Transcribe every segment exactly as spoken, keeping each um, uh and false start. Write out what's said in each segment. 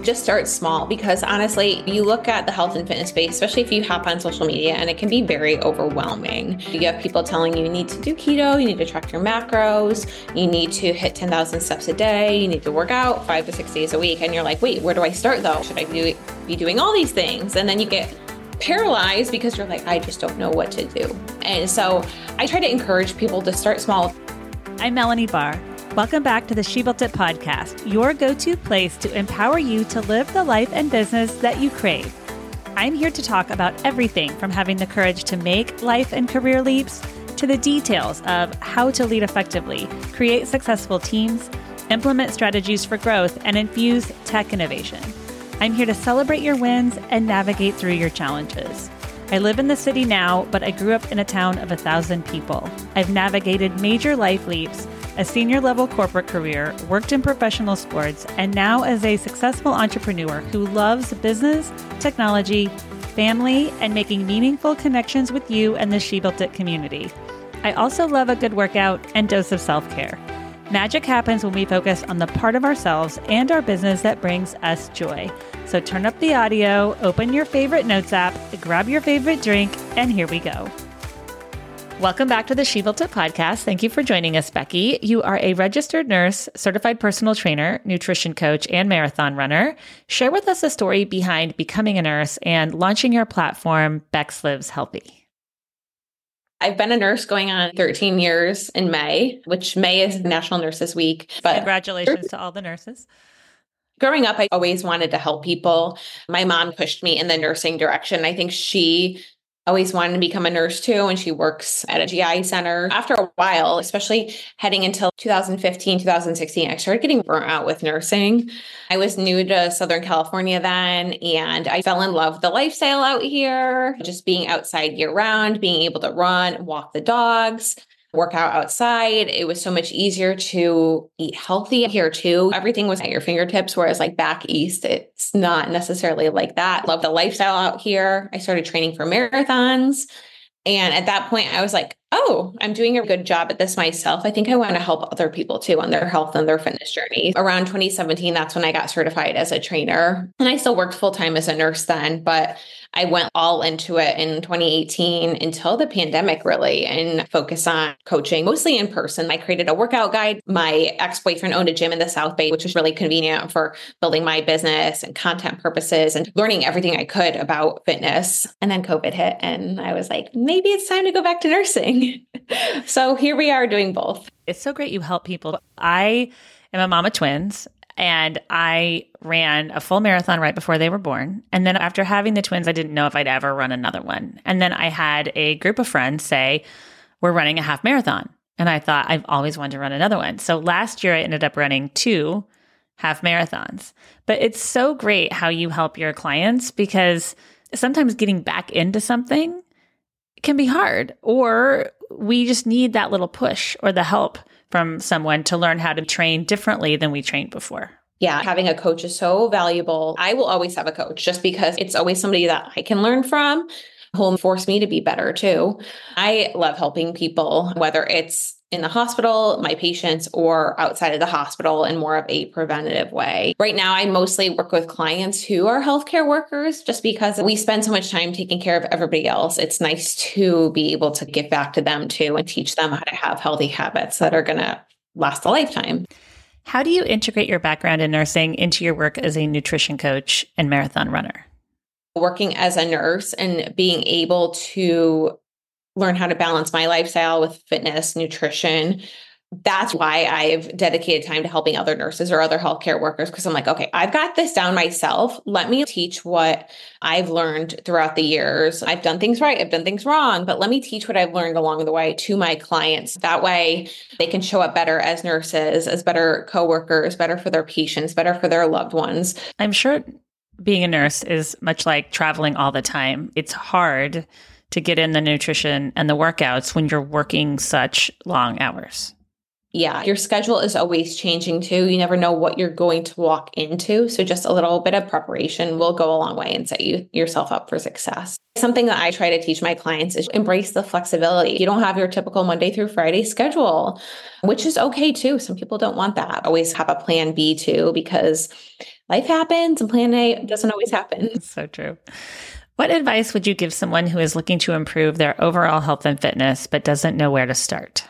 Just start small, because honestly, you look at the health and fitness space, especially if you hop on social media, and it can be very overwhelming. You have people telling you you need to do keto, you need to track your macros, you need to hit ten thousand steps a day, you need to work out five to six days a week. And you're like, wait, where do I start though? Should I be, be doing all these things? And then you get paralyzed because you're like, I just don't know what to do. And so I try to encourage people to start small. I'm Melanie Barr. Welcome back to the She Built It podcast, your go-to place to empower you to live the life and business that you crave. I'm here to talk about everything from having the courage to make life and career leaps to the details of how to lead effectively, create successful teams, implement strategies for growth, and infuse tech innovation. I'm here to celebrate your wins and navigate through your challenges. I live in the city now, but I grew up in a town of a thousand people. I've navigated major life leaps, a senior level corporate career, worked in professional sports, and now as a successful entrepreneur who loves business, technology, family, and making meaningful connections with you and the She Built It community. I also love a good workout and dose of self-care. Magic happens when we focus on the part of ourselves and our business that brings us joy. So turn up the audio, open your favorite notes app, grab your favorite drink, and here we go. Welcome back to the She Built It podcast. Thank you for joining us, Becky. You are a registered nurse, certified personal trainer, nutrition coach, and marathon runner. Share with us a story behind becoming a nurse and launching your platform, Bex Lives Healthy. I've been a nurse going on thirteen years in May, which May is National Nurses Week. But congratulations to all the nurses. Growing up, I always wanted to help people. My mom pushed me in the nursing direction. I think she always wanted to become a nurse too, and she works at a G I center. After a while, especially heading into two thousand fifteen, two thousand sixteen, I started getting burnt out with nursing. I was new to Southern California then, and I fell in love with the lifestyle out here, just being outside year round, being able to run, walk the dogs, work out outside. It was so much easier to eat healthy here too. Everything was at your fingertips, whereas like back east, it's not necessarily like that. Love the lifestyle out here. I started training for marathons. And at that point, I was like, oh, I'm doing a good job at this myself. I think I want to help other people too on their health and their fitness journey. Around twenty seventeen, that's when I got certified as a trainer. And I still worked full time as a nurse then, but I went all into it in twenty eighteen until the pandemic really, and focused on coaching mostly in person. I created a workout guide. My ex-boyfriend owned a gym in the South Bay, which was really convenient for building my business and content purposes and learning everything I could about fitness. And then COVID hit and I was like, maybe it's time to go back to nursing. So here we are doing both. It's so great you help people. I am a mom of twins. And I ran a full marathon right before they were born. And then after having the twins, I didn't know if I'd ever run another one. And then I had a group of friends say, we're running a half marathon. And I thought, I've always wanted to run another one. So last year I ended up running two half marathons. But it's so great how you help your clients, because sometimes getting back into something can be hard, or we just need that little push or the help from someone to learn how to train differently than we trained before. Yeah, having a coach is so valuable. I will always have a coach just because it's always somebody that I can learn from, who'll force me to be better too. I love helping people, whether it's in the hospital, my patients, or outside of the hospital in more of a preventative way. Right now, I mostly work with clients who are healthcare workers just because we spend so much time taking care of everybody else. It's nice to be able to give back to them too and teach them how to have healthy habits that are going to last a lifetime. How do you integrate your background in nursing into your work as a nutrition coach and marathon runner? Working as a nurse and being able to learn how to balance my lifestyle with fitness, nutrition. That's why I've dedicated time to helping other nurses or other healthcare workers, because I'm like, okay, I've got this down myself. Let me teach what I've learned throughout the years. I've done things right. I've done things wrong, but let me teach what I've learned along the way to my clients. That way they can show up better as nurses, as better coworkers, better for their patients, better for their loved ones. I'm sure being a nurse is much like traveling all the time. It's hard to get in the nutrition and the workouts when you're working such long hours. Yeah, your schedule is always changing too. You never know what you're going to walk into. So just a little bit of preparation will go a long way and set you yourself up for success. Something that I try to teach my clients is embrace the flexibility. You don't have your typical Monday through Friday schedule, which is okay too. Some people don't want that. Always have a plan B too, because life happens and plan A doesn't always happen. That's so true. What advice would you give someone who is looking to improve their overall health and fitness, but doesn't know where to start?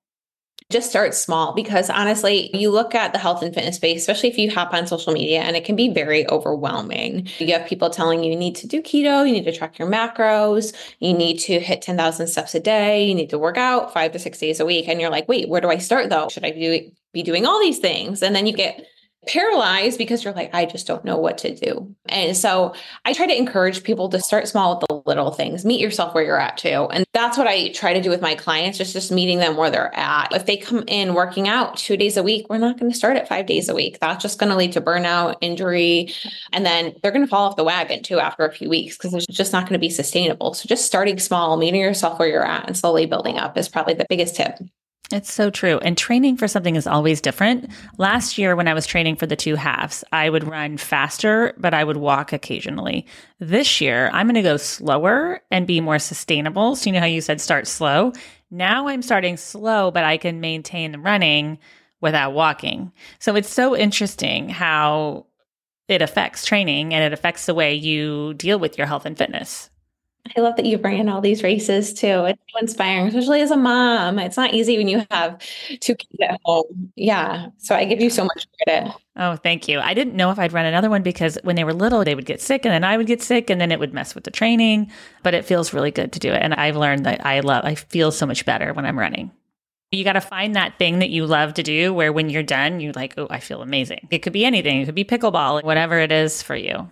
Just start small, because honestly, you look at the health and fitness space, especially if you hop on social media, and it can be very overwhelming. You have people telling you you need to do keto, you need to track your macros, you need to hit ten thousand steps a day, you need to work out five to six days a week. And you're like, wait, where do I start though? Should I do, be doing all these things? And then you get paralyzed because you're like, I just don't know what to do. And so I try to encourage people to start small with the little things, meet yourself where you're at too. And that's what I try to do with my clients, just, just meeting them where they're at. If they come in working out two days a week, we're not going to start at five days a week. That's just going to lead to burnout, injury, and then they're going to fall off the wagon too after a few weeks, because it's just not going to be sustainable. So just starting small, meeting yourself where you're at and slowly building up is probably the biggest tip. It's so true. And training for something is always different. Last year, when I was training for the two halves, I would run faster, but I would walk occasionally. This year, I'm going to go slower and be more sustainable. So you know how you said start slow? Now I'm starting slow, but I can maintain the running without walking. So it's so interesting how it affects training and it affects the way you deal with your health and fitness. I love that you bring in all these races too. It's so inspiring, especially as a mom. It's not easy when you have two kids at home. Yeah. So I give you so much credit. Oh, thank you. I didn't know if I'd run another one because when they were little, they would get sick and then I would get sick and then it would mess with the training, but it feels really good to do it. And I've learned that I love, I feel so much better when I'm running. You got to find that thing that you love to do where when you're done, you're like, oh, I feel amazing. It could be anything. It could be pickleball, whatever it is for you.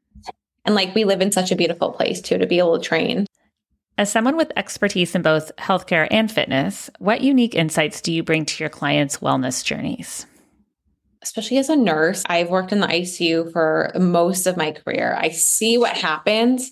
And like, we live in such a beautiful place too, to be able to train. As someone with expertise in both healthcare and fitness, what unique insights do you bring to your clients' wellness journeys? Especially as a nurse, I've worked in the I C U for most of my career. I see what happens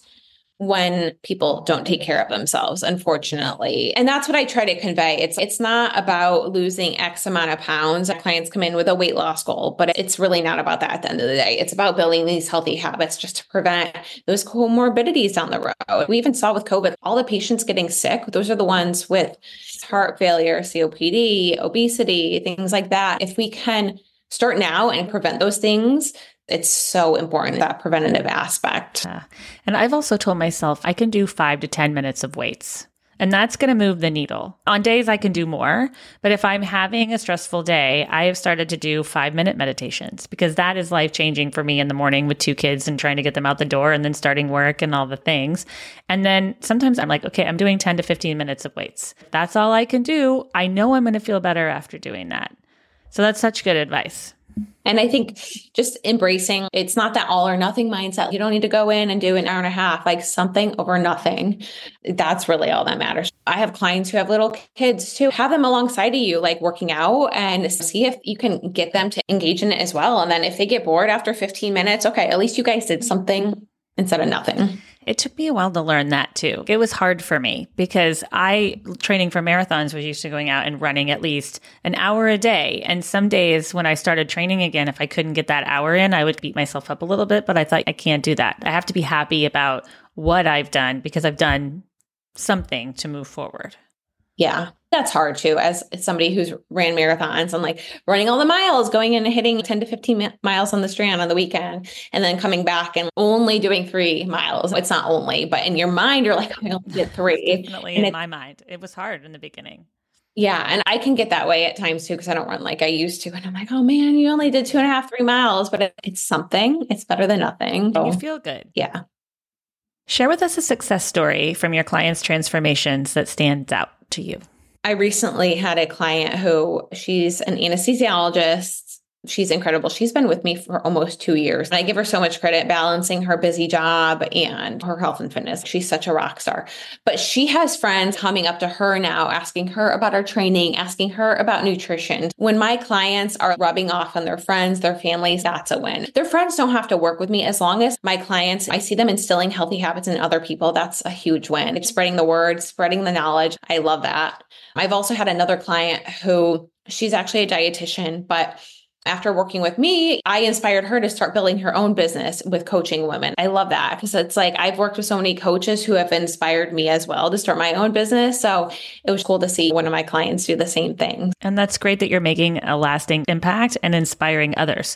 when people don't take care of themselves, unfortunately. And that's what I try to convey. It's it's not about losing X amount of pounds. Our clients come in with a weight loss goal, but it's really not about that at the end of the day. It's about building these healthy habits just to prevent those comorbidities down the road. We even saw with COVID, all the patients getting sick, those are the ones with heart failure, C O P D, obesity, things like that. If we can start now and prevent those things, it's so important, that preventative aspect. Yeah. And I've also told myself I can do five to ten minutes of weights, and that's going to move the needle. On days I can do more, but if I'm having a stressful day, I have started to do five minute meditations because that is life changing for me in the morning with two kids and trying to get them out the door and then starting work and all the things. And then sometimes I'm like, okay, I'm doing ten to fifteen minutes of weights. That's all I can do. I know I'm going to feel better after doing that. So that's such good advice. And I think just embracing, it's not that all or nothing mindset. You don't need to go in and do an hour and a half, like something over nothing. That's really all that matters. I have clients who have little kids too. Have them alongside of you, like working out, and see if you can get them to engage in it as well. And then if they get bored after fifteen minutes, okay, at least you guys did something instead of nothing. It took me a while to learn that too. It was hard for me because I, training for marathons, was used to going out and running at least an hour a day. And some days when I started training again, if I couldn't get that hour in, I would beat myself up a little bit, but I thought I can't do that. I have to be happy about what I've done because I've done something to move forward. Yeah, that's hard too. As somebody who's ran marathons and like running all the miles, going in and hitting ten to fifteen miles on the Strand on the weekend, and then coming back and only doing three miles. It's not only, but in your mind, you're like, I only did three. Definitely and in it, my mind. It was hard in the beginning. Yeah. And I can get that way at times too, because I don't run like I used to. And I'm like, oh man, you only did two and a half, three miles, but it, it's something. It's better than nothing. And you feel good. Yeah. Share with us a success story from your clients' transformations that stands out to you. I recently had a client who she's an anesthesiologist. She's incredible. She's been with me for almost two years. And I give her so much credit balancing her busy job and her health and fitness. She's such a rock star. But she has friends coming up to her now, asking her about her training, asking her about nutrition. When my clients are rubbing off on their friends, their families, that's a win. Their friends don't have to work with me. As long as my clients, I see them instilling healthy habits in other people, that's a huge win. It's spreading the word, spreading the knowledge. I love that. I've also had another client who she's actually a dietitian, but after working with me, I inspired her to start building her own business with coaching women. I love that because it's like I've worked with so many coaches who have inspired me as well to start my own business. So it was cool to see one of my clients do the same thing. And that's great that you're making a lasting impact and inspiring others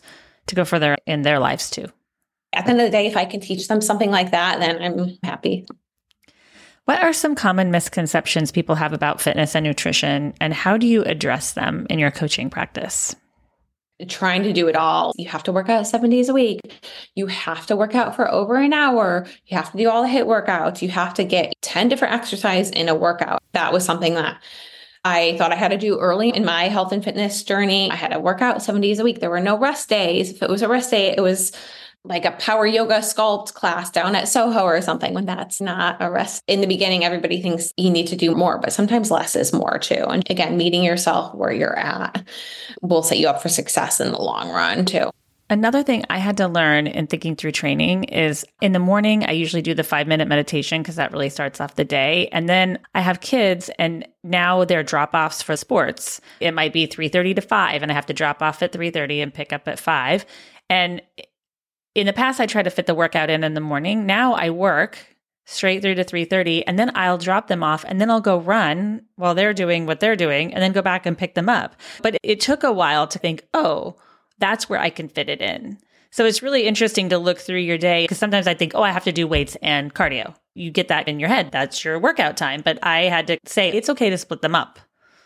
to go further in their lives too. At the end of the day, if I can teach them something like that, then I'm happy. What are some common misconceptions people have about fitness and nutrition, and how do you address them in your coaching practice? Trying to do it all. You have to work out seven days a week. You have to work out for over an hour. You have to do all the HIIT workouts. You have to get ten different exercises in a workout. That was something that I thought I had to do early in my health and fitness journey. I had to work out seven days a week. There were no rest days. If it was a rest day, it was like a power yoga sculpt class down at Soho or something, when that's not a rest. In the beginning, everybody thinks you need to do more, but sometimes less is more too. And again, meeting yourself where you're at will set you up for success in the long run too. Another thing I had to learn in thinking through training is in the morning, I usually do the five minute meditation because that really starts off the day. And then I have kids and now they're drop offs for sports. It might be three thirty to five and I have to drop off at three thirty and pick up at five. And in the past, I tried to fit the workout in in the morning. Now I work straight through to three thirty, and then I'll drop them off, and then I'll go run while they're doing what they're doing, and then go back and pick them up. But it took a while to think, oh, that's where I can fit it in. So it's really interesting to look through your day, because sometimes I think, oh, I have to do weights and cardio. You get that in your head. That's your workout time. But I had to say, it's okay to split them up.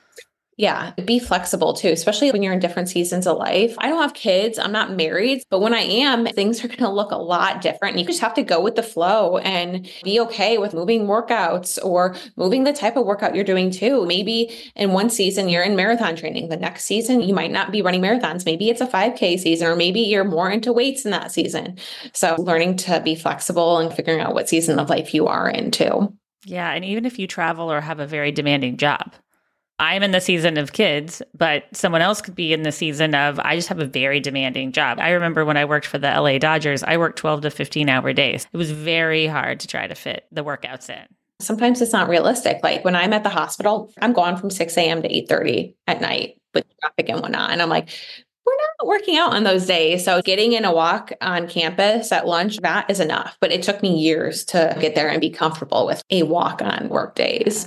Yeah, be flexible too, especially when you're in different seasons of life. I don't have kids. I'm not married, but when I am, things are going to look a lot different. You just have to go with the flow and be okay with moving workouts or moving the type of workout you're doing too. Maybe in one season, you're in marathon training. The next season, you might not be running marathons. Maybe it's a five K season, or maybe you're more into weights in that season. So learning to be flexible and figuring out what season of life you are in too. Yeah. And even if you travel or have a very demanding job, I'm in the season of kids, but someone else could be in the season of, I just have a very demanding job. I remember when I worked for the L A Dodgers, I worked twelve to fifteen hour days. It was very hard to try to fit the workouts in. Sometimes it's not realistic. Like when I'm at the hospital, I'm gone from six a.m. to eight thirty at night with traffic and whatnot. And I'm like, we're not working out on those days. So getting in a walk on campus at lunch, that is enough. But it took me years to get there and be comfortable with a walk on work days.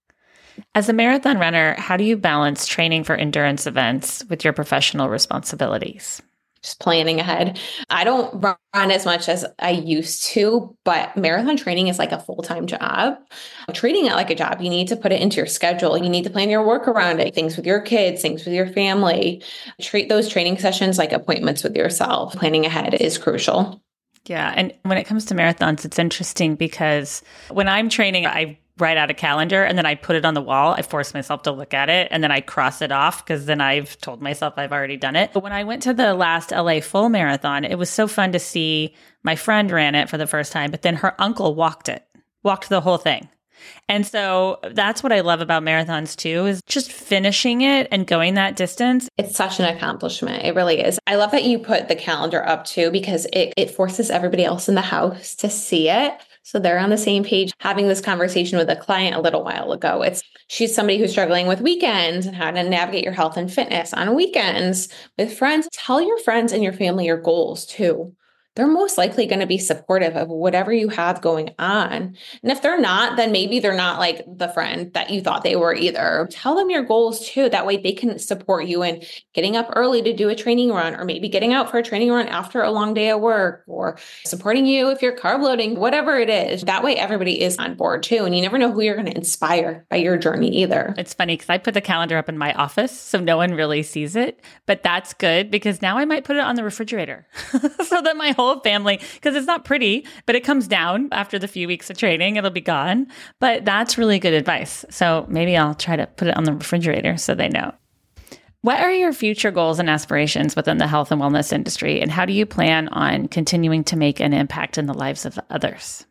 As a marathon runner, how do you balance training for endurance events with your professional responsibilities? Just planning ahead. I don't run as much as I used to, but marathon training is like a full-time job. Treating it like a job, you need to put it into your schedule. You need to plan your work around it, things with your kids, things with your family. Treat those training sessions like appointments with yourself. Planning ahead is crucial. Yeah. And when it comes to marathons, it's interesting because when I'm training, I write out a calendar and then I put it on the wall. I force myself to look at it and then I cross it off because then I've told myself I've already done it. But when I went to the last L A full marathon, it was so fun to see. My friend ran it for the first time, but then her uncle walked it, walked the whole thing. And so that's what I love about marathons too, is just finishing it and going that distance. It's such an accomplishment. It really is. I love that you put the calendar up too, because it, it forces everybody else in the house to see it. So they're on the same page. Having this conversation with a client a little while ago, it's she's somebody who's struggling with weekends and how to navigate your health and fitness on weekends with friends. Tell your friends and your family your goals too. They're most likely going to be supportive of whatever you have going on. And if they're not, then maybe they're not like the friend that you thought they were either. Tell them your goals too. That way they can support you in getting up early to do a training run, or maybe getting out for a training run after a long day at work, or supporting you if you're carb loading, whatever it is. That way everybody is on board too. And you never know who you're going to inspire by your journey either. It's funny because I put the calendar up in my office so no one really sees it, but that's good because now I might put it on the refrigerator so that my whole family, because it's not pretty, but it comes down after the few weeks of training, it'll be gone. But that's really good advice. So maybe I'll try to put it on the refrigerator so they know. What are your future goals and aspirations within the health and wellness industry? And how do you plan on continuing to make an impact in the lives of others?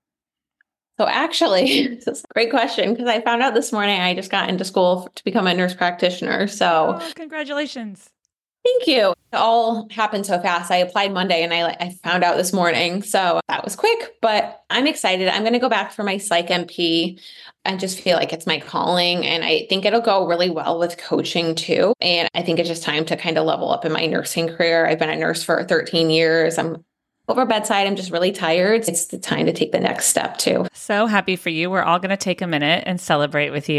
So actually, this is a great question because I found out this morning I just got into school to become a nurse practitioner. So oh, congratulations. Thank you. It all happened so fast. I applied Monday and I, I found out this morning. So that was quick, but I'm excited. I'm going to go back for my Psych M P. I just feel like it's my calling and I think it'll go really well with coaching too. And I think it's just time to kind of level up in my nursing career. I've been a nurse for thirteen years. I'm over bedside. I'm just really tired. It's the time to take the next step too. So happy for you. We're all going to take a minute and celebrate with you.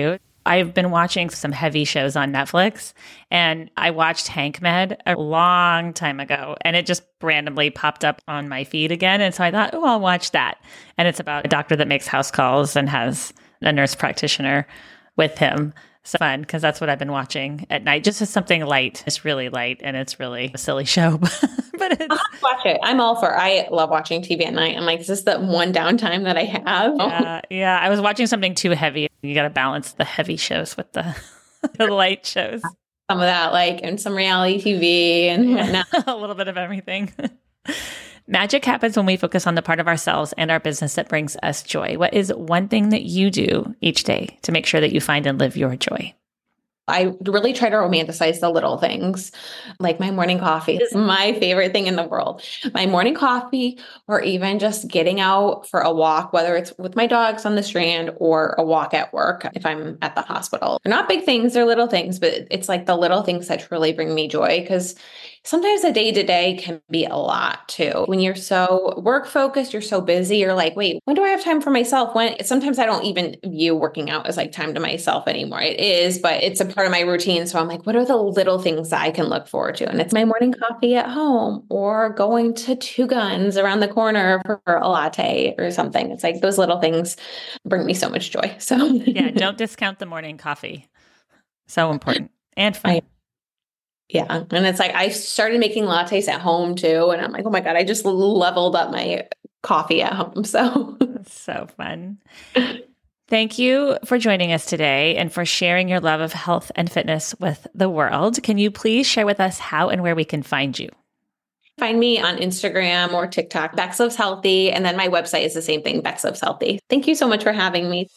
I've been watching some heavy shows on Netflix, and I watched Hank Med a long time ago, and it just randomly popped up on my feed again. And so I thought, oh, I'll watch that. And it's about a doctor that makes house calls and has a nurse practitioner with him. So fun, because that's what I've been watching at night. Just as something light. It's really light, and it's really a silly show. But it's... I'll watch it. I'm all for. I love watching T V at night. I'm like, is this the one downtime that I have? Yeah, yeah. I was watching something too heavy. You got to balance the heavy shows with the, the light shows. Some of that, like, and some reality T V and yeah, a little bit of everything. Magic happens when we focus on the part of ourselves and our business that brings us joy. What is one thing that you do each day to make sure that you find and live your joy? I really try to romanticize the little things, like my morning coffee is my favorite thing in the world. My morning coffee, or even just getting out for a walk, whether it's with my dogs on the Strand or a walk at work if I'm at the hospital. They're not big things, they're little things, but it's like the little things that truly bring me joy, because sometimes the day-to-day can be a lot too. When you're so work focused, you're so busy, you're like, wait, when do I have time for myself? When sometimes I don't even view working out as like time to myself anymore. It is, but it's a part of my routine. So I'm like, what are the little things that I can look forward to? And it's my morning coffee at home, or going to Two Guns around the corner for a latte or something. It's like those little things bring me so much joy. So yeah, don't discount the morning coffee. So important and fun. I, Yeah. And it's like, I started making lattes at home too. And I'm like, oh my God, I just leveled up my coffee at home. So, so fun. Thank you for joining us today and for sharing your love of health and fitness with the world. Can you please share with us how and where we can find you? Find me on Instagram or TikTok, Bex Lives Healthy. And then my website is the same thing, Bex Lives Healthy. Thank you so much for having me.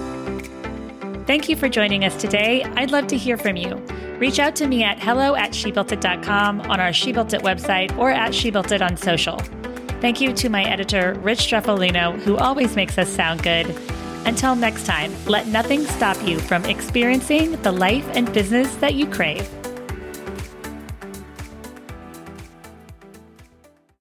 Thank you for joining us today. I'd love to hear from you. Reach out to me at hello at she built it dot com, on our She Built It website, or at She Built It on social. Thank you to my editor, Rich Streffolino, who always makes us sound good. Until next time, let nothing stop you from experiencing the life and business that you crave.